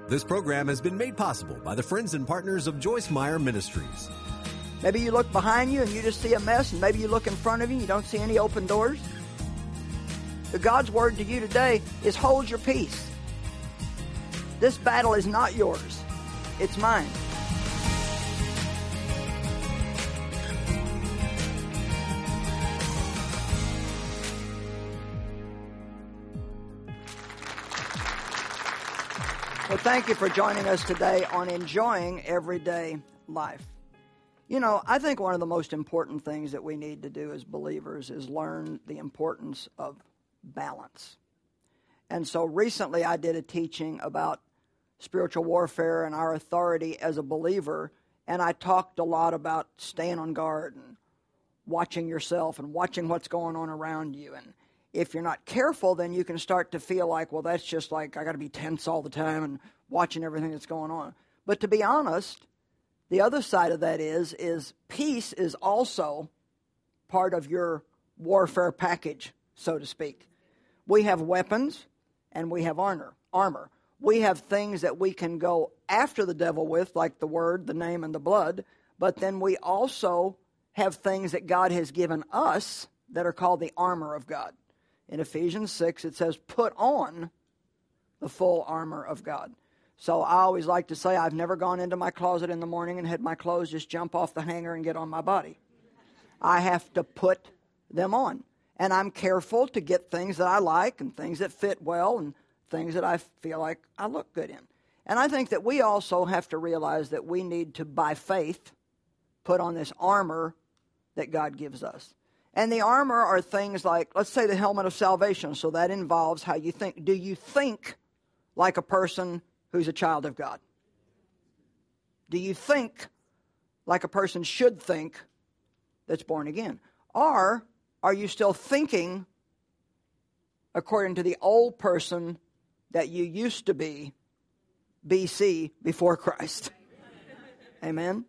This program has been made possible by the friends and partners of Joyce Meyer Ministries. Maybe you look behind you and you just see a mess, and maybe you look in front of you and you don't see any open doors. But God's word to you today is hold your peace. This battle is not yours. It's mine. Well, thank you for joining us today on Enjoying Everyday Life. You know, I think one of the most important things that we need to do as believers is learn the importance of balance. And so recently I did a teaching about spiritual warfare and our authority as a believer, and I talked a lot about staying on guard and watching yourself and watching what's going on around you. And if you're not careful, then you can start to feel like, well, that's just like I got to be tense all the time and watching everything that's going on. But to be honest, the other side of that is peace is also part of your warfare package, so to speak. We have weapons and we have armor. We have things that we can go after the devil with, like the word, the name, and the blood. But then we also have things that God has given us that are called the armor of God. In Ephesians 6, it says, put on the full armor of God. So I always like to say I've never gone into my closet in the morning and had my clothes just jump off the hanger and get on my body. I have to put them on. And I'm careful to get things that I like and things that fit well and things that I feel like I look good in. And I think that we also have to realize that we need to, by faith, put on this armor that God gives us. And the armor are things like, let's say, the helmet of salvation. So that involves how you think. Do you think like a person who's a child of God? Do you think like a person should think that's born again? Or are you still thinking according to the old person that you used to be BC, before Christ? Amen?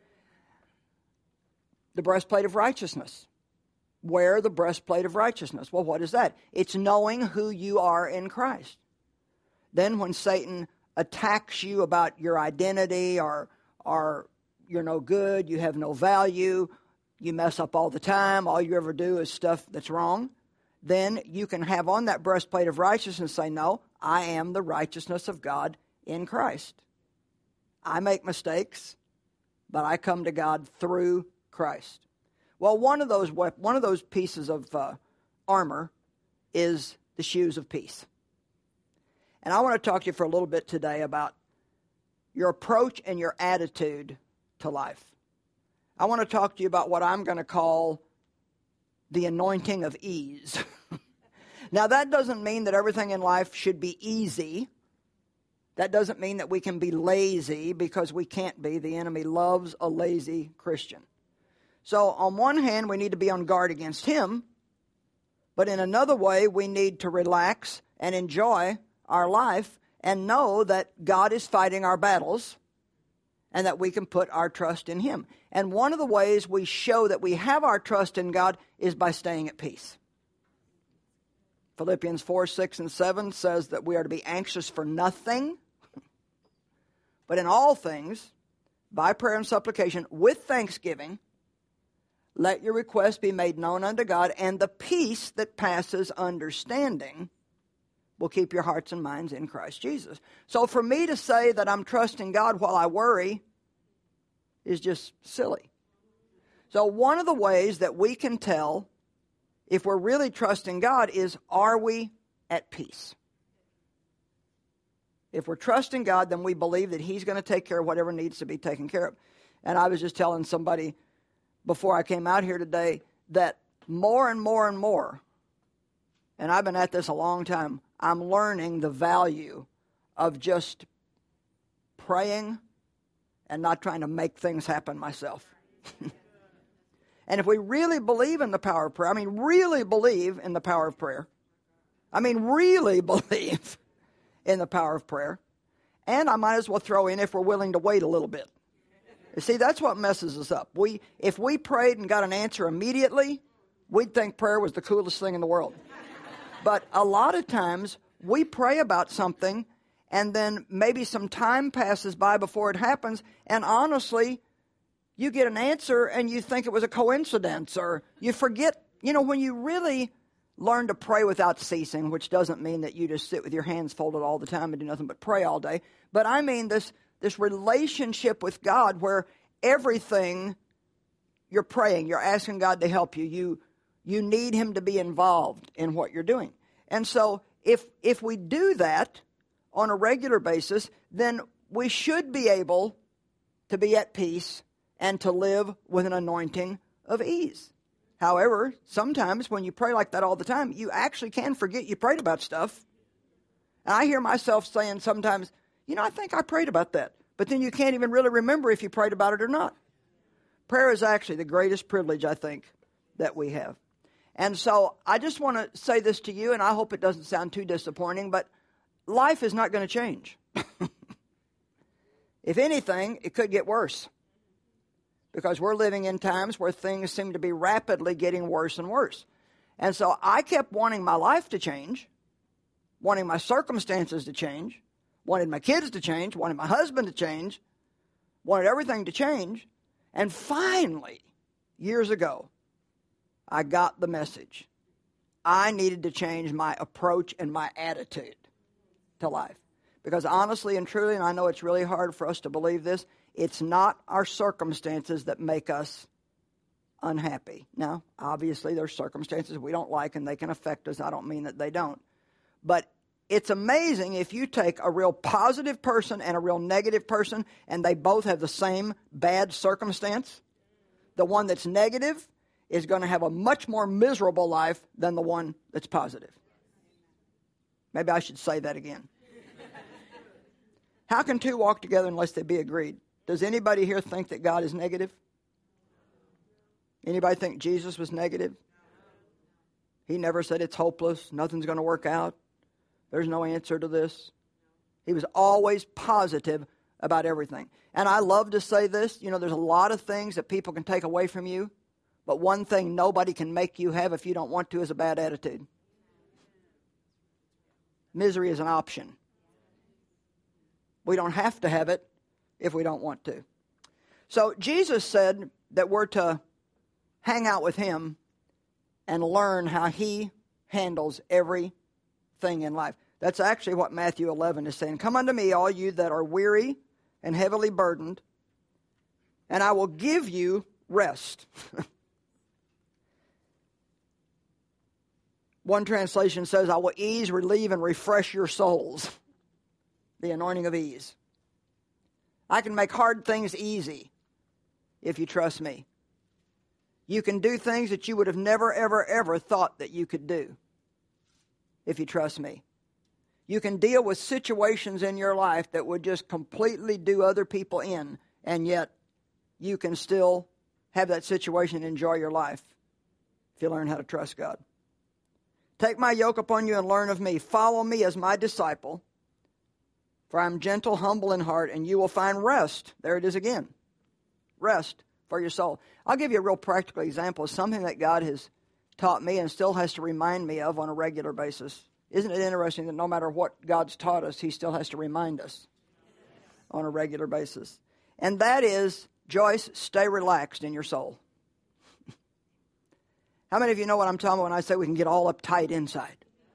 The breastplate of righteousness. Wear the breastplate of righteousness. Well, what is that? It's knowing who you are in Christ. Then when Satan attacks you about your identity or you're no good, you have no value, you mess up all the time, all you ever do is stuff that's wrong, then you can have on that breastplate of righteousness and say, no, I am the righteousness of God in Christ. I make mistakes, but I come to God through Christ. Well, one of those pieces of armor is the shoes of peace. And I want to talk to you for a little bit today about your approach and your attitude to life. I want to talk to you about what I'm going to call the anointing of ease. Now, that doesn't mean that everything in life should be easy. That doesn't mean that we can be lazy, because we can't be. The enemy loves a lazy Christian. So on one hand, we need to be on guard against him, but in another way, we need to relax and enjoy our life and know that God is fighting our battles and that we can put our trust in him. And one of the ways we show that we have our trust in God is by staying at peace. Philippians 4, 6, and 7 says that we are to be anxious for nothing, but in all things, by prayer and supplication, with thanksgiving, let your requests be made known unto God, and the peace that passes understanding will keep your hearts and minds in Christ Jesus. So for me to say that I'm trusting God while I worry is just silly. So one of the ways that we can tell if we're really trusting God is, are we at peace? If we're trusting God, then we believe that he's going to take care of whatever needs to be taken care of. And I was just telling somebody before I came out here today that more and more and more, and I've been at this a long time, I'm learning the value of just praying and not trying to make things happen myself. And if we really believe in the power of prayer, really believe in the power of prayer, really believe in the power of prayer, and I might as well throw in if we're willing to wait a little bit. You see, that's what messes us up. If we prayed and got an answer immediately, we'd think prayer was the coolest thing in the world. But a lot of times we pray about something and then maybe some time passes by before it happens, and honestly, you get an answer and you think it was a coincidence, or you forget. When you really learn to pray without ceasing, which doesn't mean that you just sit with your hands folded all the time and do nothing but pray all day, but I mean this relationship with God where everything you're praying, you're asking God to help you. You need Him to be involved in what you're doing. And so if we do that on a regular basis, then we should be able to be at peace and to live with an anointing of ease. However, sometimes when you pray like that all the time, you actually can forget you prayed about stuff. And I hear myself saying sometimes, I think I prayed about that. But then you can't even really remember if you prayed about it or not. Prayer is actually the greatest privilege, I think, that we have. And so I just want to say this to you, and I hope it doesn't sound too disappointing, but life is not going to change. If anything, it could get worse. Because we're living in times where things seem to be rapidly getting worse and worse. And so I kept wanting my life to change, wanting my circumstances to change, wanted my kids to change, wanted my husband to change, wanted everything to change. And finally, years ago, I got the message. I needed to change my approach and my attitude to life. Because honestly and truly, and I know it's really hard for us to believe this, it's not our circumstances that make us unhappy. Now, obviously, there's circumstances we don't like and they can affect us. I don't mean that they don't. But it's amazing if you take a real positive person and a real negative person and they both have the same bad circumstance. The one that's negative is going to have a much more miserable life than the one that's positive. Maybe I should say that again. How can two walk together unless they be agreed? Does anybody here think that God is negative? Anybody think Jesus was negative? He never said it's hopeless, nothing's going to work out, there's no answer to this. He was always positive about everything. And I love to say this, there's a lot of things that people can take away from you, but one thing nobody can make you have if you don't want to is a bad attitude. Misery is an option. We don't have to have it if we don't want to. So Jesus said that we're to hang out with Him and learn how He handles everything in life. That's actually what Matthew 11 is saying. Come unto me, all you that are weary and heavily burdened, and I will give you rest. One translation says, I will ease, relieve, and refresh your souls. The anointing of ease. I can make hard things easy if you trust me. You can do things that you would have never, ever, ever thought that you could do if you trust me. You can deal with situations in your life that would just completely do other people in, and yet you can still have that situation and enjoy your life if you learn how to trust God. Take my yoke upon you and learn of me. Follow me as my disciple. For I am gentle, humble in heart, and you will find rest. There it is again. Rest for your soul. I'll give you a real practical example of something that God has taught me and still has to remind me of on a regular basis. Isn't it interesting that no matter what God's taught us, He still has to remind us on a regular basis? And that is, Joyce, stay relaxed in your soul. How many of you know what I'm talking about when I say we can get all uptight inside?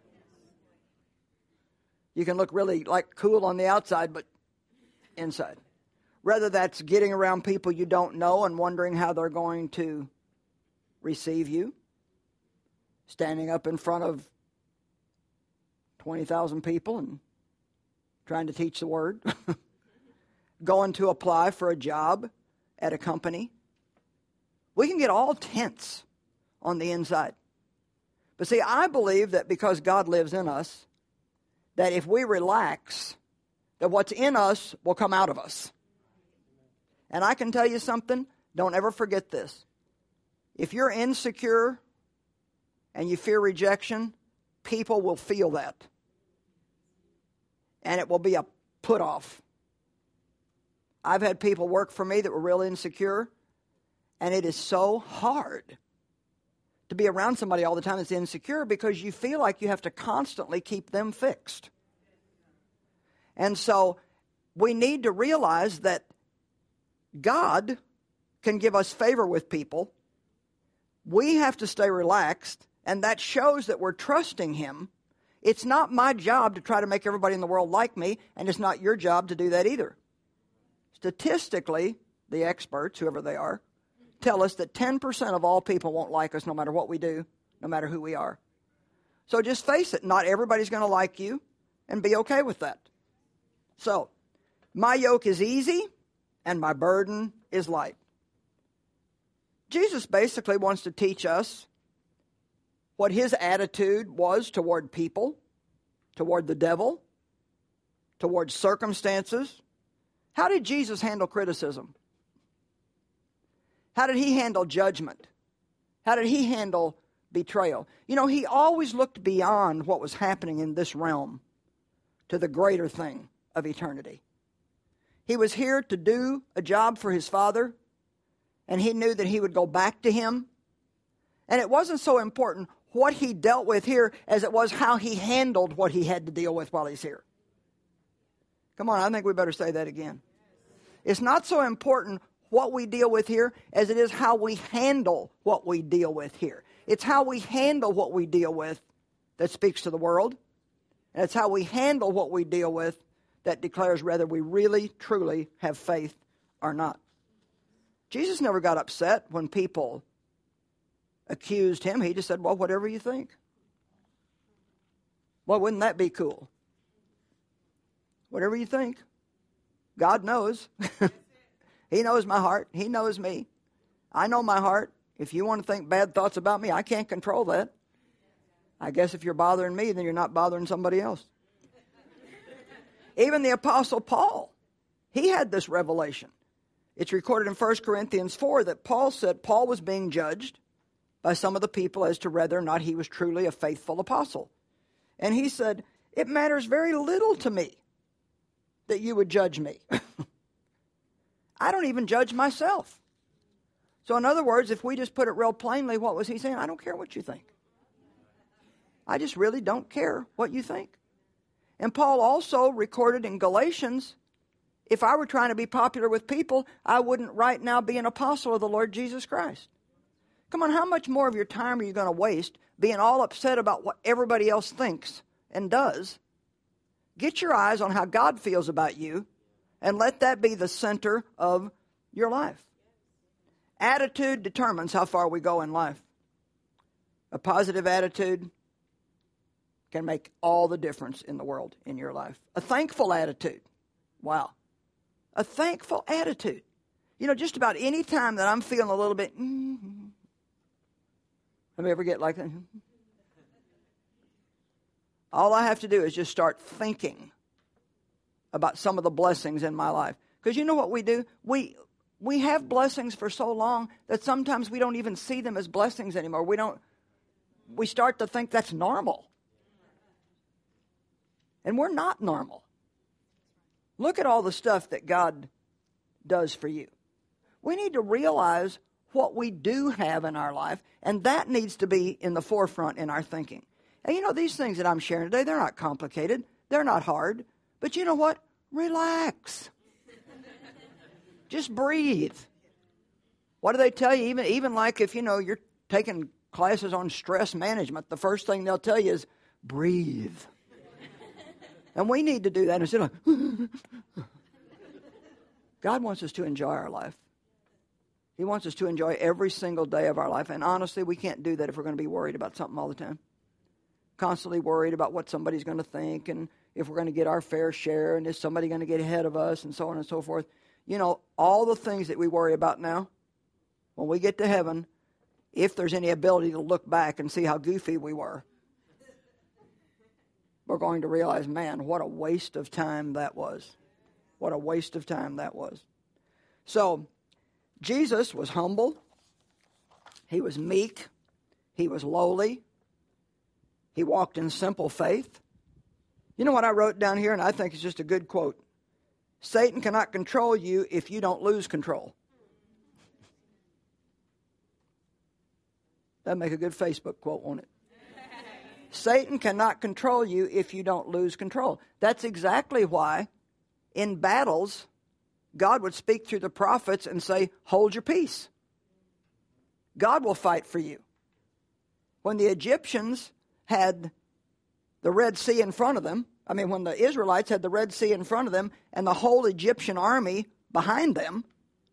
You can look really cool on the outside, but inside. Whether that's getting around people you don't know and wondering how they're going to receive you. Standing up in front of 20,000 people and trying to teach the word. Going to apply for a job at a company. We can get all tense on the inside. But see, I believe that because God lives in us, that if we relax, that what's in us will come out of us. And I can tell you something, don't ever forget this. If you're insecure and you fear rejection, people will feel that. And it will be a put-off. I've had people work for me that were real insecure, and it is so hard to be around somebody all the time that's insecure because you feel like you have to constantly keep them fixed. And so we need to realize that God can give us favor with people. We have to stay relaxed, and that shows that we're trusting Him. It's not my job to try to make everybody in the world like me, and it's not your job to do that either. Statistically, the experts, whoever they are, tell us that 10% of all people won't like us no matter what we do, no matter who we are. So just face it, not everybody's going to like you, and be okay with that. So, my yoke is easy, and my burden is light. Jesus basically wants to teach us what His attitude was toward people, toward the devil, toward circumstances. How did Jesus handle criticism? How did He handle judgment? How did He handle betrayal? You know, He always looked beyond what was happening in this realm to the greater thing of eternity. He was here to do a job for His Father, and He knew that He would go back to Him. And it wasn't so important what He dealt with here as it was how He handled what He had to deal with while He's here. Come on, I think we better say that again. It's not so important what we deal with here as it is how we handle what we deal with here. It's how we handle what we deal with that speaks to the world. And it's how we handle what we deal with that declares whether we really, truly have faith or not. Jesus never got upset when people accused Him. He just said, well, whatever you think. Well, wouldn't that be cool? Whatever you think. God knows. He knows my heart. He knows me. I know my heart. If you want to think bad thoughts about me, I can't control that. I guess if you're bothering me, then you're not bothering somebody else. Even the Apostle Paul, he had this revelation. It's recorded in 1 Corinthians 4 that Paul said Paul was being judged by some of the people as to whether or not he was truly a faithful apostle. And he said, it matters very little to me that you would judge me. I don't even judge myself. So in other words, if we just put it real plainly, what was he saying? I don't care what you think. I just really don't care what you think. And Paul also recorded in Galatians, if I were trying to be popular with people, I wouldn't right now be an apostle of the Lord Jesus Christ. Come on, how much more of your time are you going to waste being all upset about what everybody else thinks and does? Get your eyes on how God feels about you and let that be the center of your life. Attitude determines how far we go in life. A positive attitude can make all the difference in the world in your life. A thankful attitude. Wow. A thankful attitude. You know, just about any time that I'm feeling a little bit, let me ever get like that. All I have to do is just start thinking about some of the blessings in my life. Because you know what we do? We have blessings for so long that sometimes we don't even see them as blessings anymore. We start to think that's normal. And we're not normal. Look at all the stuff that God does for you. We need to realize what we do have in our life, and that needs to be in the forefront in our thinking. And you know, these things that I'm sharing today, they're not complicated. They're not hard. But you know what? Relax. Just breathe. What do they tell you? Even like if, you're taking classes on stress management, the first thing they'll tell you is breathe. And we need to do that instead of God wants us to enjoy our life. He wants us to enjoy every single day of our life. And honestly, we can't do that if we're going to be worried about something all the time. Constantly worried about what somebody's going to think and if we're going to get our fair share and is somebody going to get ahead of us and so on and so forth. You know, all the things that we worry about now, when we get to heaven, if there's any ability to look back and see how goofy we were, we're going to realize, man, what a waste of time that was. What a waste of time that was. So, Jesus was humble. He was meek. He was lowly. He walked in simple faith. You know what I wrote down here, and I think it's just a good quote. Satan cannot control you if you don't lose control. That'd make a good Facebook quote, won't it? Satan cannot control you if you don't lose control. That's exactly why in battles, God would speak through the prophets and say, hold your peace. God will fight for you. When the Egyptians had the Red Sea in front of them, when the Israelites had the Red Sea in front of them and the whole Egyptian army behind them,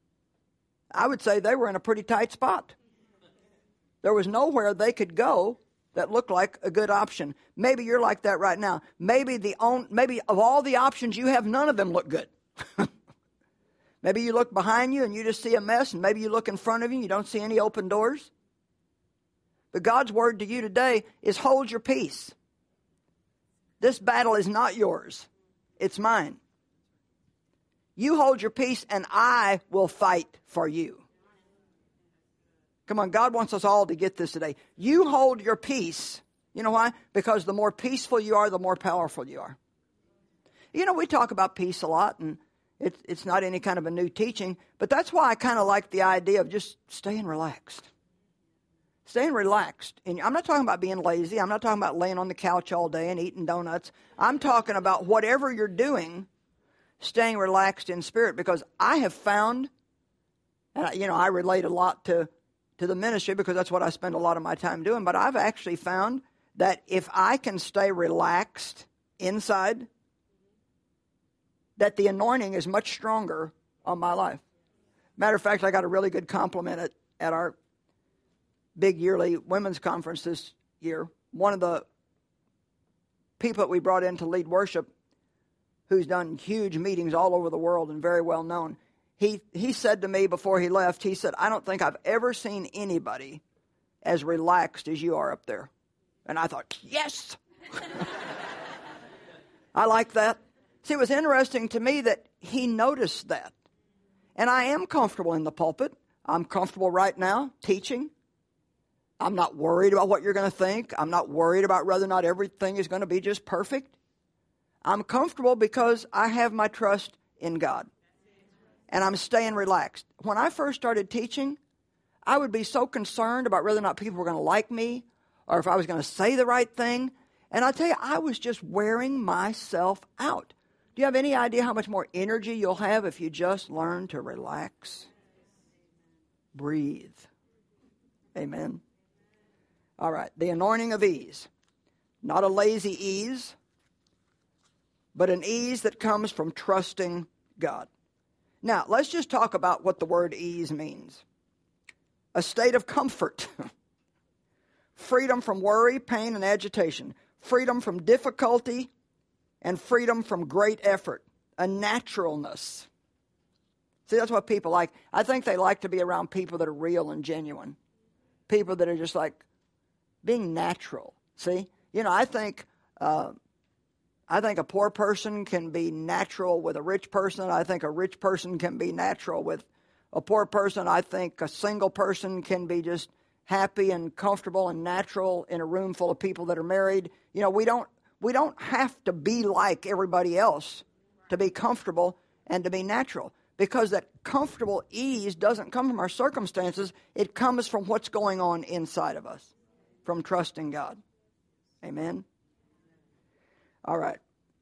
I would say they were in a pretty tight spot. There was nowhere they could go that looked like a good option. Maybe you're like that right now. Maybe of all the options you have, none of them look good. Maybe you look behind you and you just see a mess, and maybe you look in front of you and you don't see any open doors. But God's word to you today is hold your peace. This battle is not yours. It's mine. You hold your peace and I will fight for you. Come on, God wants us all to get this today. You hold your peace. You know why? Because the more peaceful you are, the more powerful you are. We talk about peace a lot, and it's not any kind of a new teaching, but that's why I kind of like the idea of just staying relaxed. Staying relaxed. And I'm not talking about being lazy. I'm not talking about laying on the couch all day and eating donuts. I'm talking about whatever you're doing, staying relaxed in spirit, because I have found, and I relate a lot to the ministry because that's what I spend a lot of my time doing, but I've actually found that if I can stay relaxed inside, that the anointing is much stronger on my life. Matter of fact, I got a really good compliment at our big yearly women's conference this year. One of the people that we brought in to lead worship, who's done huge meetings all over the world and very well known, he said to me before he left, he said, I don't think I've ever seen anybody as relaxed as you are up there. And I thought, yes! I like that. See, it was interesting to me that he noticed that. And I am comfortable in the pulpit. I'm comfortable right now teaching. I'm not worried about what you're going to think. I'm not worried about whether or not everything is going to be just perfect. I'm comfortable because I have my trust in God. And I'm staying relaxed. When I first started teaching, I would be so concerned about whether or not people were going to like me or if I was going to say the right thing. And I tell you, I was just wearing myself out. Do you have any idea how much more energy you'll have if you just learn to relax? Breathe. Amen. All right, the anointing of ease. Not a lazy ease, but an ease that comes from trusting God. Now, let's just talk about what the word ease means. A state of comfort. Freedom from worry, pain, and agitation. Freedom from difficulty and freedom from great effort. A naturalness. See, that's what people like. I think they like to be around people that are real and genuine. People that are just like being natural. See? I think a poor person can be natural with a rich person. I think a rich person can be natural with a poor person. I think a single person can be just happy and comfortable and natural in a room full of people that are married. We don't have to be like everybody else to be comfortable and to be natural, because that comfortable ease doesn't come from our circumstances. It comes from what's going on inside of us, from trusting God. Amen. All right.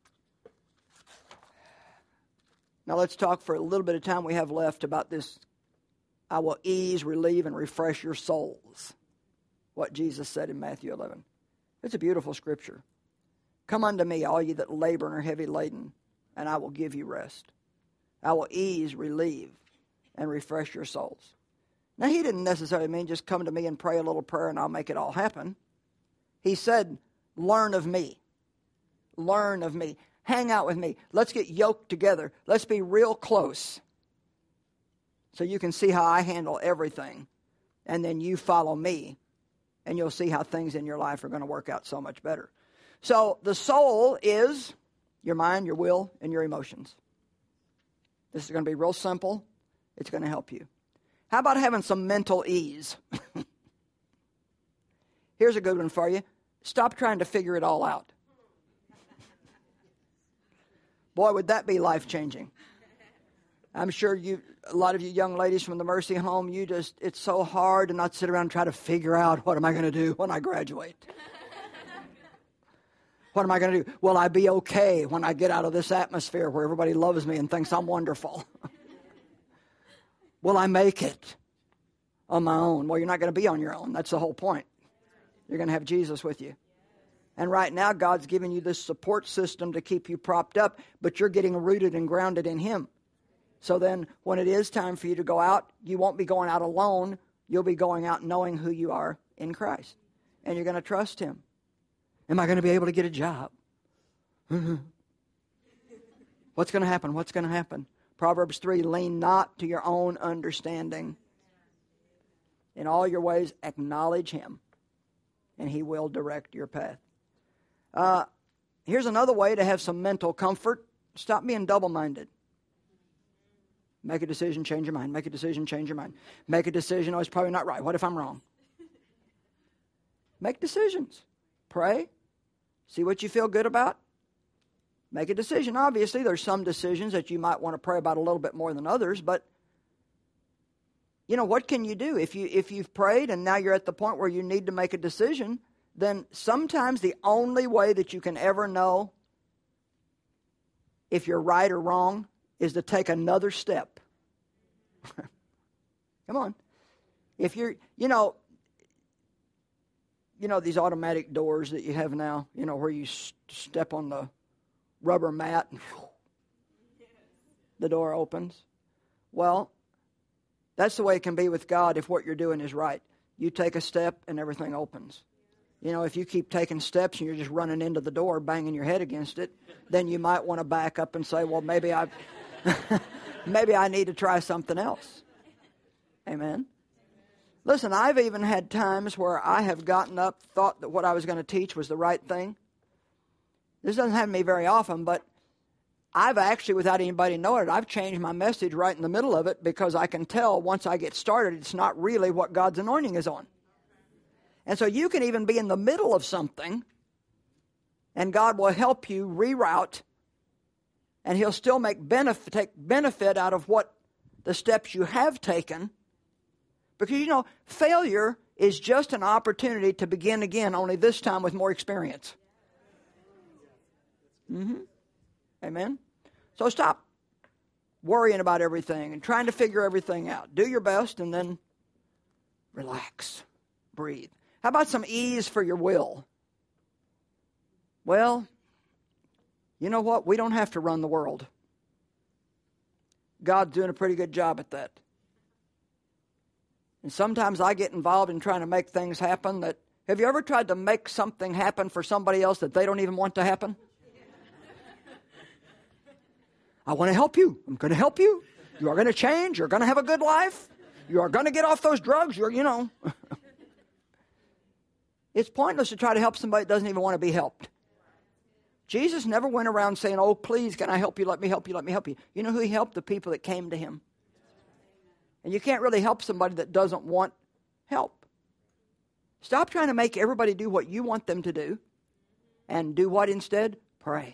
Now let's talk for a little bit of time we have left about this. I will ease, relieve, and refresh your souls. What Jesus said in Matthew 11. It's a beautiful scripture. Come unto me, all ye that labor and are heavy laden, and I will give you rest. I will ease, relieve, and refresh your souls. Now, he didn't necessarily mean just come to me and pray a little prayer and I'll make it all happen. He said, learn of me. Learn of me. Hang out with me. Let's get yoked together. Let's be real close so you can see how I handle everything. And then you follow me, and you'll see how things in your life are going to work out so much better. So the soul is your mind, your will, and your emotions. This is going to be real simple. It's going to help you. How about having some mental ease? Here's a good one for you. Stop trying to figure it all out. Boy, would that be life-changing. I'm sure a lot of you young ladies from the Mercy Home, it's so hard to not sit around and try to figure out what am I going to do when I graduate. What am I going to do? Will I be okay when I get out of this atmosphere where everybody loves me and thinks I'm wonderful? Will I make it on my own? Well, you're not going to be on your own. That's the whole point. You're going to have Jesus with you. And right now, God's giving you this support system to keep you propped up, but you're getting rooted and grounded in Him. So then when it is time for you to go out, you won't be going out alone. You'll be going out knowing who you are in Christ. And you're going to trust Him. Am I going to be able to get a job? What's going to happen? What's going to happen? Proverbs 3, lean not to your own understanding. In all your ways, acknowledge Him, and He will direct your path. Here's another way to have some mental comfort. Stop being double-minded. Make a decision, change your mind. Make a decision, change your mind. Make a decision, oh, it's probably not right. What if I'm wrong? Make decisions. Pray. See what you feel good about. Make a decision. Obviously, there's some decisions that you might want to pray about a little bit more than others, but you know, what can you do? If you've prayed and now you're at the point where you need to make a decision, then sometimes the only way that you can ever know if you're right or wrong is to take another step. Come on. If you're, you know, these automatic doors that you have now, where you step on the rubber mat and the door opens. Well, that's the way it can be with God if what you're doing is right. You take a step and everything opens. If you keep taking steps and you're just running into the door, banging your head against it, then you might want to back up and say, well, maybe I need to try something else. Amen. Listen, I've even had times where I have gotten up, thought that what I was going to teach was the right thing. This doesn't happen to me very often, but I've actually, without anybody knowing it, I've changed my message right in the middle of it because I can tell once I get started, it's not really what God's anointing is on. And so you can even be in the middle of something, and God will help you reroute, and He'll still take benefit out of what the steps you have taken. Because, failure is just an opportunity to begin again, only this time with more experience. Amen? So stop worrying about everything and trying to figure everything out. Do your best and then relax. Breathe. How about some ease for your will? Well, you know what? We don't have to run the world. God's doing a pretty good job at that. And sometimes I get involved in trying to make things happen that, have you ever tried to make something happen for somebody else that they don't even want to happen? I want to help you. I'm going to help you. You are going to change. You're going to have a good life. You are going to get off those drugs. It's pointless to try to help somebody that doesn't even want to be helped. Jesus never went around saying, oh, please, can I help you? Let me help you. Let me help you. You know who He helped? The people that came to Him. And you can't really help somebody that doesn't want help. Stop trying to make everybody do what you want them to do. And do what instead? Pray.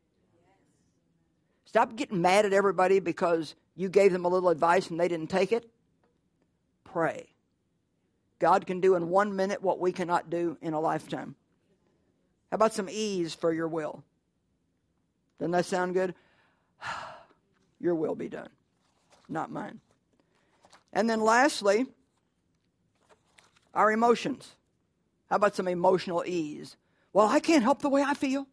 Stop getting mad at everybody because you gave them a little advice and they didn't take it. Pray. God can do in 1 minute what we cannot do in a lifetime. How about some ease for your will? Doesn't that sound good? Your will be done, not mine. And then lastly, our emotions. How about some emotional ease? Well, I can't help the way I feel.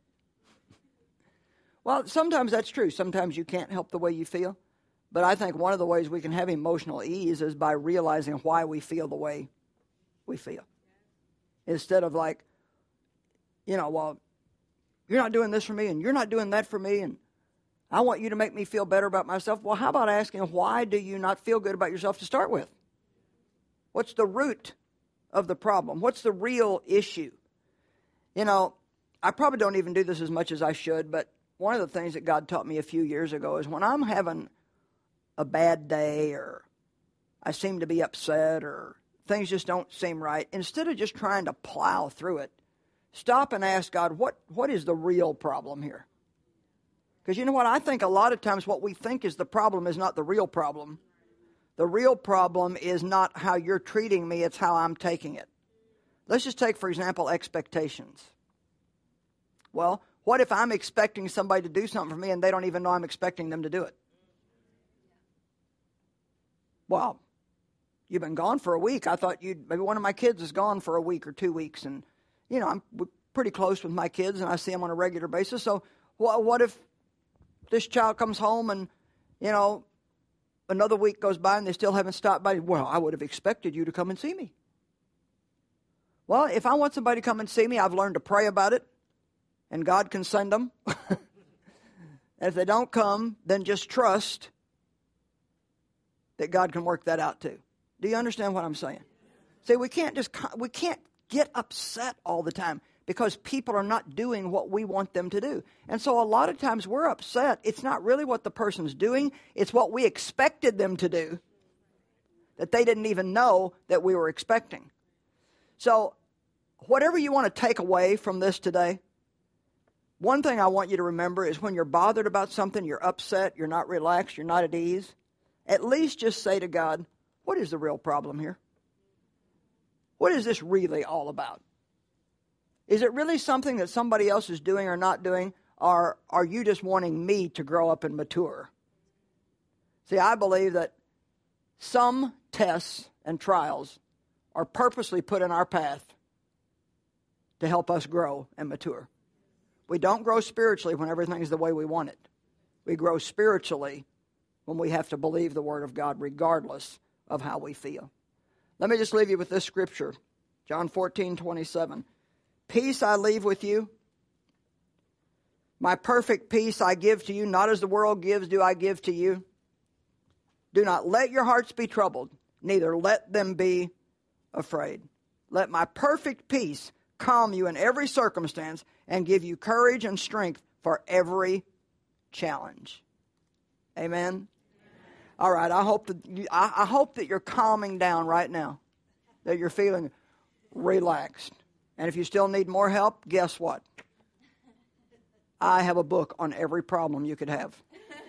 Well, sometimes that's true. Sometimes you can't help the way you feel. But I think one of the ways we can have emotional ease is by realizing why we feel the way we feel. Instead of like, well, you're not doing this for me and you're not doing that for me and I want you to make me feel better about myself. Well, how about asking, why do you not feel good about yourself to start with? What's the root of the problem? What's the real issue? I probably don't even do this as much as I should, but one of the things that God taught me a few years ago is when I'm having a bad day or I seem to be upset or things just don't seem right, instead of just trying to plow through it, stop and ask God, what is the real problem here? Because you know what? I think a lot of times what we think is the problem is not the real problem. The real problem is not how you're treating me, it's how I'm taking it. Let's just take, for example, expectations. Well, what if I'm expecting somebody to do something for me and they don't even know I'm expecting them to do it? Well, you've been gone for a week. I thought maybe one of my kids is gone for a week or 2 weeks. And, I'm pretty close with my kids and I see them on a regular basis. So what if this child comes home and, another week goes by and they still haven't stopped by? Well, I would have expected you to come and see me. Well, if I want somebody to come and see me, I've learned to pray about it, and God can send them. And if they don't come, then just trust that God can work that out too. Do you understand what I'm saying? See, we can't get upset all the time because people are not doing what we want them to do. And so a lot of times we're upset. It's not really what the person's doing. It's what we expected them to do that they didn't even know that we were expecting. So whatever you want to take away from this today, one thing I want you to remember is when you're bothered about something, you're upset, you're not relaxed, you're not at ease, at least just say to God, what is the real problem here? What is this really all about? Is it really something that somebody else is doing or not doing, or are you just wanting me to grow up and mature? See, I believe that some tests and trials are purposely put in our path to help us grow and mature. We don't grow spiritually when everything is the way we want it. We grow spiritually when we have to believe the Word of God regardless of how we feel. Let me just leave you with this scripture, John 14:27. Peace I leave with you. My perfect peace I give to you, not as the world gives do I give to you. Do not let your hearts be troubled, neither let them be afraid. Let my perfect peace calm you in every circumstance and give you courage and strength for every challenge. Amen? All right, I hope that you're calming down right now, that you're feeling relaxed. And if you still need more help, guess what? I have a book on every problem you could have.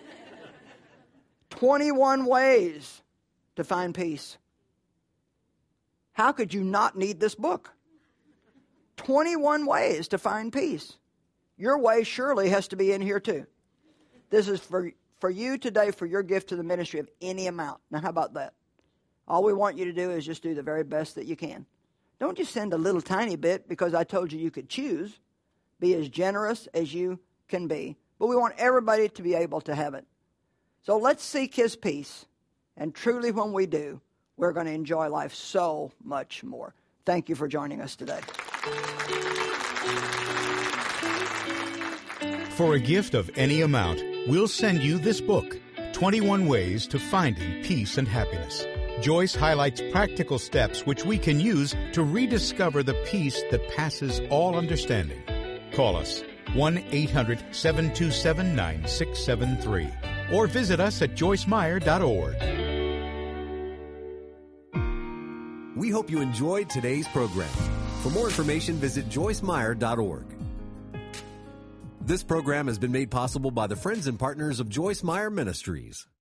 21 ways to find peace. How could you not need this book? 21 ways to find peace. Your way surely has to be in here too. This is for you today, for your gift to the ministry of any amount. Now, how about that? All we want you to do is just do the very best that you can. Don't just send a little tiny bit because I told you you could choose. Be as generous as you can be. But we want everybody to be able to have it. So let's seek His peace. And truly when we do, we're going to enjoy life so much more. Thank you for joining us today. For a gift of any amount, we'll send you this book, 21 Ways to Finding Peace and Happiness. Joyce highlights practical steps which we can use to rediscover the peace that passes all understanding. Call us 1-800-727-9673 or visit us at joycemeyer.org. We hope you enjoyed today's program. For more information, visit joycemeyer.org. This program has been made possible by the friends and partners of Joyce Meyer Ministries.